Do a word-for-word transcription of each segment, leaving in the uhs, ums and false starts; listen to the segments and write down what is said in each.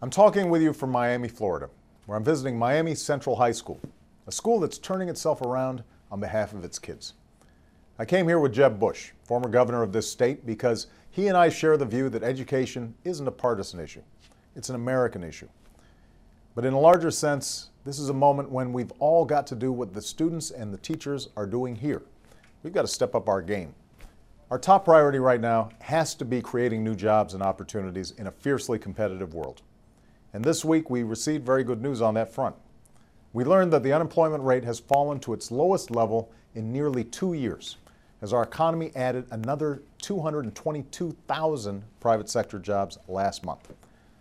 I'm talking with you from Miami, Florida, where I'm visiting Miami Central High School, a school that's turning itself around on behalf of its kids. I came here with Jeb Bush, former governor of this state, because he and I share the view that education isn't a partisan issue. It's an American issue. But in a larger sense, this is a moment when we've all got to do what the students and the teachers are doing here. We've got to step up our game. Our top priority right now has to be creating new jobs and opportunities in a fiercely competitive world. And this week we received very good news on that front. We learned that the unemployment rate has fallen to its lowest level in nearly two years, as our economy added another two hundred twenty-two thousand private sector jobs last month.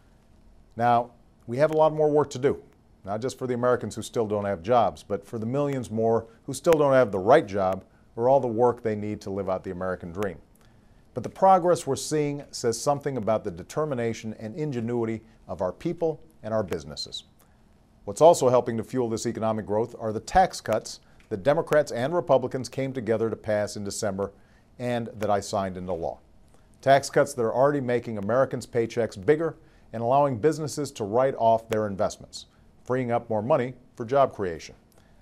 Now, we have a lot more work to do, not just for the Americans who still don't have jobs, but for the millions more who still don't have the right job or all the work they need to live out the American dream. But the progress we're seeing says something about the determination and ingenuity of our people and our businesses. What's also helping to fuel this economic growth are the tax cuts that Democrats and Republicans came together to pass in December and that I signed into law. Tax cuts that are already making Americans' paychecks bigger and allowing businesses to write off their investments, freeing up more money for job creation.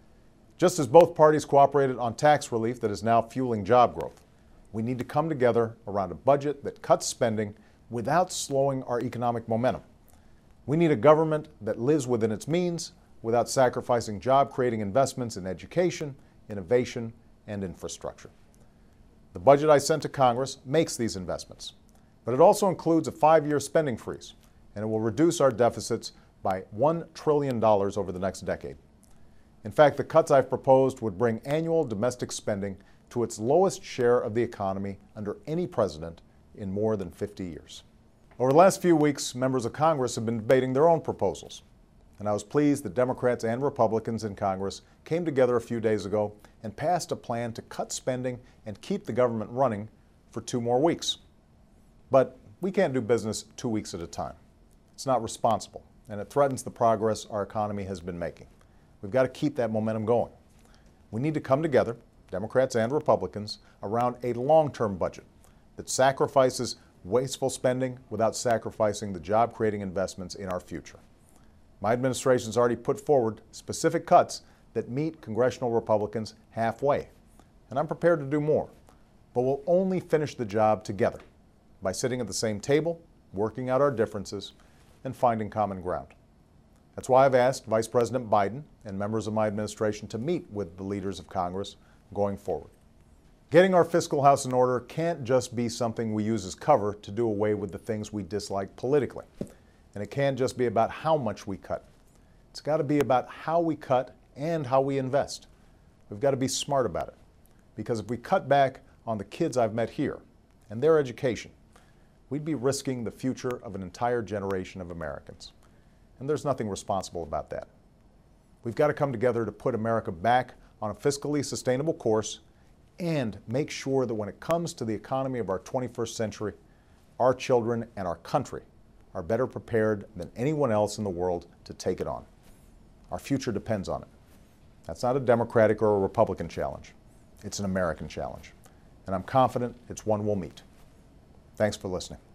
Just as both parties cooperated on tax relief that is now fueling job growth, we need to come together around a budget that cuts spending without slowing our economic momentum. We need a government that lives within its means without sacrificing job-creating investments in education, innovation, and infrastructure. The budget I sent to Congress makes these investments, but it also includes a five-year spending freeze, and it will reduce our deficits by one trillion dollars over the next decade. In fact, the cuts I've proposed would bring annual domestic spending to its lowest share of the economy under any president in more than fifty years. Over the last few weeks, members of Congress have been debating their own proposals, and I was pleased that Democrats and Republicans in Congress came together a few days ago and passed a plan to cut spending and keep the government running for two more weeks. But we can't do business two weeks at a time. It's not responsible, and it threatens the progress our economy has been making. We've got to keep that momentum going. We need to come together, Democrats and Republicans, around a long-term budget that sacrifices wasteful spending without sacrificing the job-creating investments in our future. My administration's already put forward specific cuts that meet congressional Republicans halfway, and I'm prepared to do more. But we'll only finish the job together by sitting at the same table, working out our differences, and finding common ground. That's why I've asked Vice President Biden and members of my administration to meet with the leaders of Congress going forward. Getting our fiscal house in order can't just be something we use as cover to do away with the things we dislike politically. And it can't just be about how much we cut. It's got to be about how we cut and how we invest. We've got to be smart about it. Because if we cut back on the kids I've met here and their education, we'd be risking the future of an entire generation of Americans. And there's nothing responsible about that. We've got to come together to put America back on a fiscally sustainable course and make sure that when it comes to the economy of our twenty-first century, our children and our country are better prepared than anyone else in the world to take it on. Our future depends on it. That's not a Democratic or a Republican challenge. It's an American challenge. And I'm confident it's one we'll meet. Thanks for listening.